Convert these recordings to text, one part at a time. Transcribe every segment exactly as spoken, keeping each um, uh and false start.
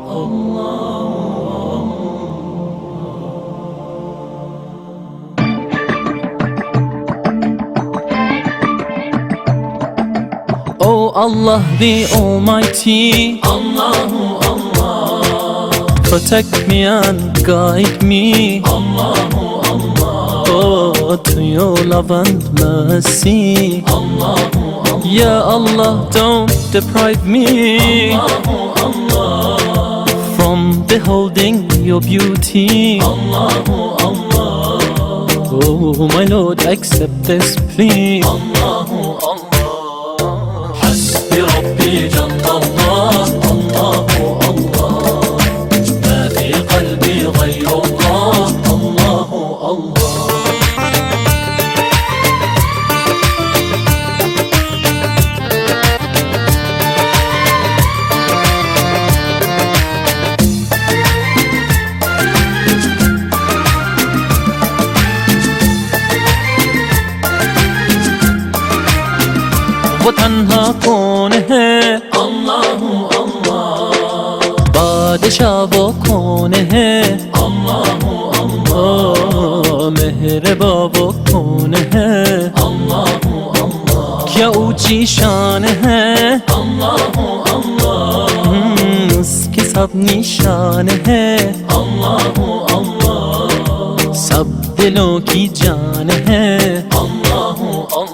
Oh Allah the Almighty, Allahu Allah, protect me and guide me, Allahu Allah, oh, to your love and mercy, Allahu Allah. Ya Allah, don't deprive me, Allahu Allah, from beholding your beauty, Allahu Allah. Oh my Lord, accept this plea, Allahu Allah. ربي جل الله، الله الله، ما في قلبي غير الله، الله الله. वो तन्हा कौन है, अल्लाह अल्लाह, बादशाह वो कौन है, अल्लाह अल्लाह, मेहरबा वो कौन है, अल्लाह अल्लाह, क्या ऊंची शान है, अल्लाह अल्लाह, उसकी सब निशान है, अल्लाह अल्लाह, सब दिलों की जान है, अल्लाह अल्लाह।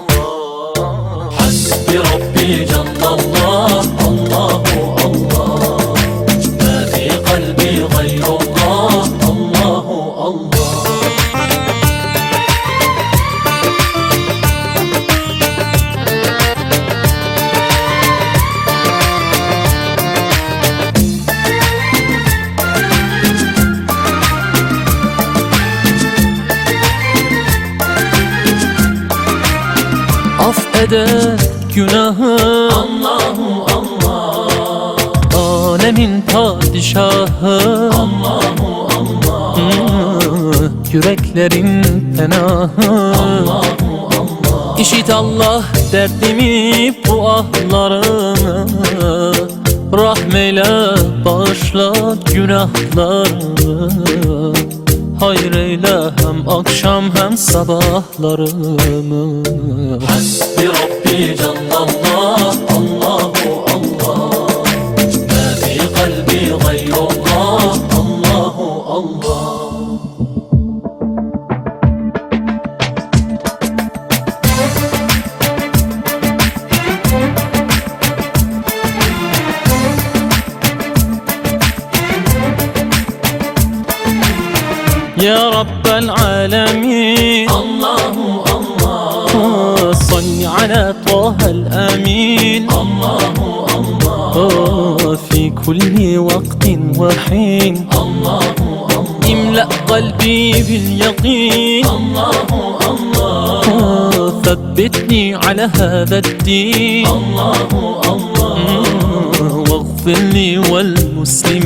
ربي جل الله، الله الله، ما في قلبي غير الله، الله الله. Af eder günahı, Allahu Allah, alemin padişahı, Allahu Allah, hmm, yüreklerin penahı, Allahu Allah. İşit Allah derdimi, bu ahlarımı, rahmeyle bağışla günahlarımı, hayır eyle hem akşam hem sabahlarımı. Hasbi Rabbi Cellallah, Allahu Allah, ma fi kalbi gayrullah, Allahu Allah. يا رب العالمين، الله الله، صل على طه الأمين، الله الله، في كل وقت وحين، الله الله، املأ قلبي باليقين، الله الله، ثبتني على هذا الدين، الله الله، واغفر لي والمسلمين.